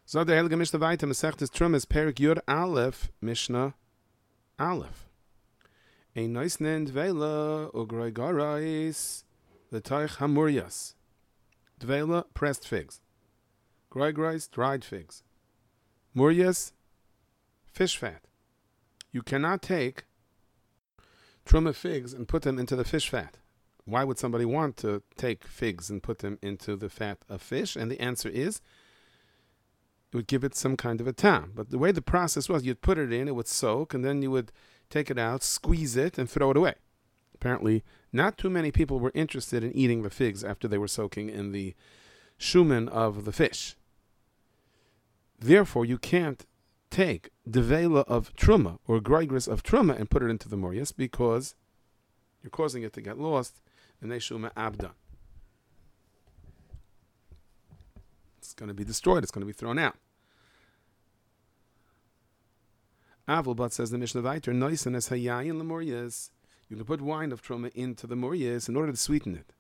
So der Heilige Mishnah weiter, Masechtes Trumas, Perik Yud Aleph, Mishnah Aleph. Ein neusnen Dvela, Ugroi Garais, L'toich Hamurias. Dvela, pressed figs. Groigrais, dried figs. Murias, fish fat. You cannot take truma figs and put them into the fish fat. Why would somebody want to take figs and put them into the fat of fish? And the answer is, it would give it some kind of a tam. But the way the process was, you'd put it in, it would soak, and then you would take it out, squeeze it, and throw it away. Apparently, not too many people were interested in eating the figs after they were soaking in the shumen of the fish. Therefore, you can't take devela of truma or groigris of truma and put it into the morias because you're causing it to get lost and they shuma abdan. It's going to be destroyed. It's going to be thrown out. Avalbat says the Mishnah Vayter, Noisan es hayayin lemorias. You can put wine of truma into the morias in order to sweeten it.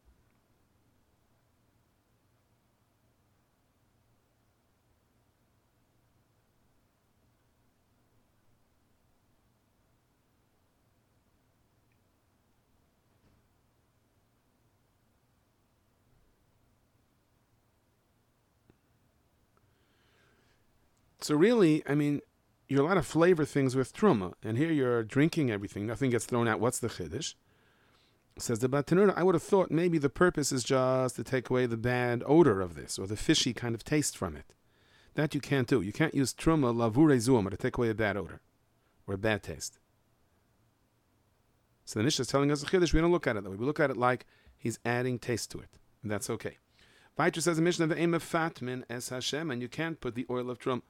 So really, I mean, you're allowed to flavor things with truma, and here you're drinking everything. Nothing gets thrown out. What's the chiddush? Says the Batanura, I would have thought maybe the purpose is just to take away the bad odor of this, or the fishy kind of taste from it. That you can't do. You can't use truma lavure zuama to take away a bad odor, or a bad taste. So the Mishnah is telling us a chiddush. We don't look at it that way. We look at it like he's adding taste to it, and that's okay. Vayter says the Mishnah, ve'em fatmin es Hashem, and you can't put the oil of truma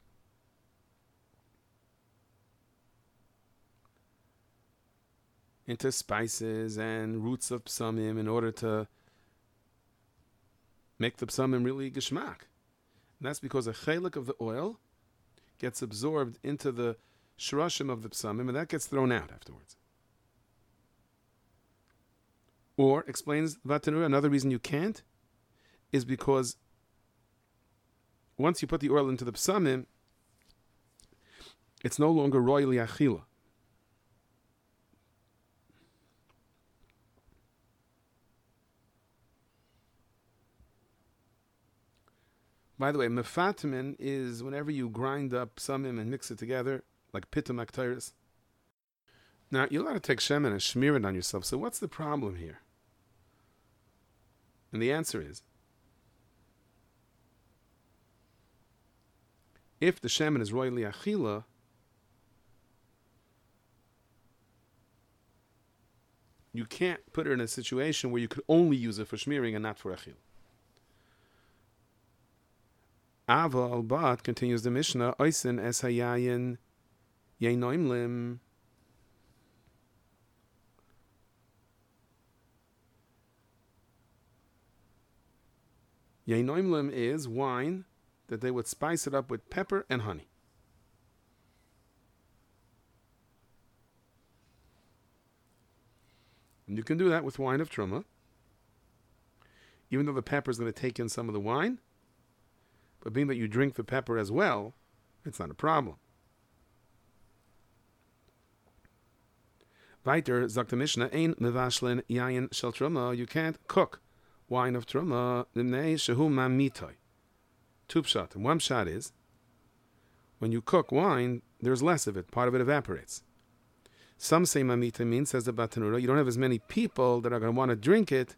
into spices and roots of psamim in order to make the psamim really geshmak. And that's because a chelik of the oil gets absorbed into the shirashim of the psamim, and that gets thrown out afterwards. Or, explains Vatanura, another reason you can't is because once you put the oil into the psamim, it's no longer royally achila. By the way, mefatmin is whenever you grind up samim and mix it together, like pitum aktiris. Now, you're allowed to take shemen and smear it on yourself, so what's the problem here? And the answer is, if the shemen is royally achila, you can't put it in a situation where you could only use it for smearing and not for achila. Ava al-Bat, continues the Mishnah, Oisen es hayayin yeinoimlim. Yeinoimlim is wine that they would spice it up with pepper and honey. And you can do that with wine of truma. Even though the pepper is going to take in some of the wine, but being that you drink the pepper as well, it's not a problem. Weiter, sagt der Mishnah, ein mevashlen yayin shel truma, you can't cook wine of truma, l'mnei shehu mamitoi. Two pshat. And one pshat is, when you cook wine, there's less of it, part of it evaporates. Some say mamita means, says the Batanura, you don't have as many people that are going to want to drink it.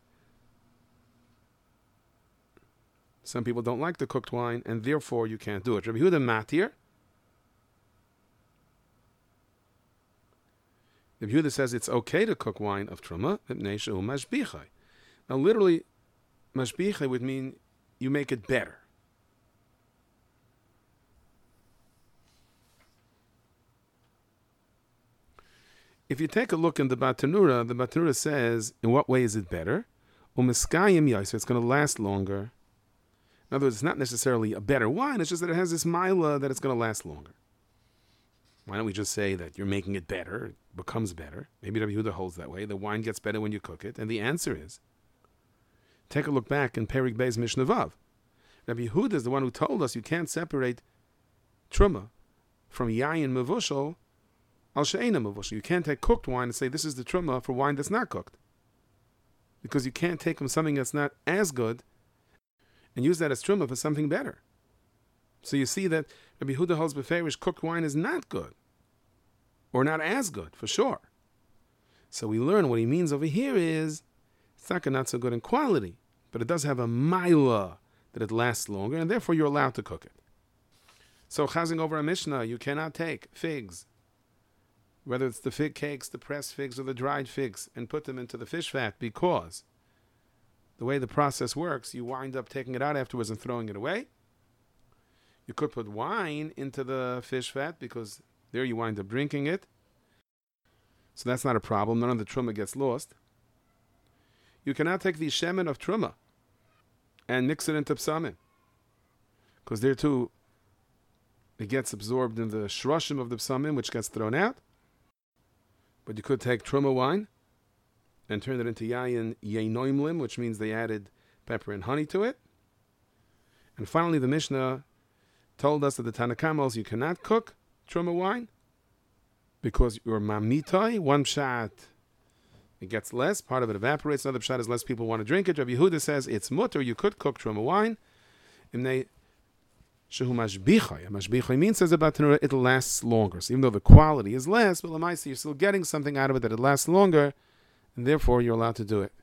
Some people don't like the cooked wine, and therefore you can't do it. Rabbi Yehuda matir. Rabbi Yehuda says it's okay to cook wine of truma. Now, literally, mashbichai would mean you make it better. If you take a look in the Batanura says, in what way is it better? Umiskayim yaisa, it's going to last longer. In other words, it's not necessarily a better wine, it's just that it has this mila that it's going to last longer. Why don't we just say that you're making it better, it becomes better? Maybe Rabbi Yehuda holds that way. The wine gets better when you cook it. And the answer is, take a look back in Perik Beis Mishnah Vav. Rabbi Yehuda is the one who told us you can't separate truma from yayin mevushal al she'ena mevushal. You can't take cooked wine and say this is the truma for wine that's not cooked, because you can't take from something that's not as good and use that as truma for something better. So you see that Rabbi Yehuda holds beferish cooked wine is not good, or not as good for sure. So we learn what he means over here is it's not so good in quality, but it does have a maila that it lasts longer, and therefore you're allowed to cook it. So chazing over a Mishnah, you cannot take figs, whether it's the fig cakes, the pressed figs, or the dried figs, and put them into the fish fat, because the way the process works, you wind up taking it out afterwards and throwing it away. You could put wine into the fish fat, because there you wind up drinking it. So that's not a problem. None of the truma gets lost. You cannot take the shemen of truma and mix it into psamim, because there too it gets absorbed in the shroshim of the psamim, which gets thrown out. But you could take truma wine and turn it into yayin yeinoimlim, which means they added pepper and honey to it. And finally, the Mishnah told us that the Tanna Kamma you cannot cook truma wine, because your mamitai, one pshat, it gets less, part of it evaporates, another pshat is less people want to drink it. Rabbi Yehuda says it's mutter, you could cook truma wine. Shehu mashbichai. Mashbichai means, says about Tanura, it lasts longer. So even though the quality is less, but l'maisa you're still getting something out of it that it lasts longer, and therefore you're allowed to do it.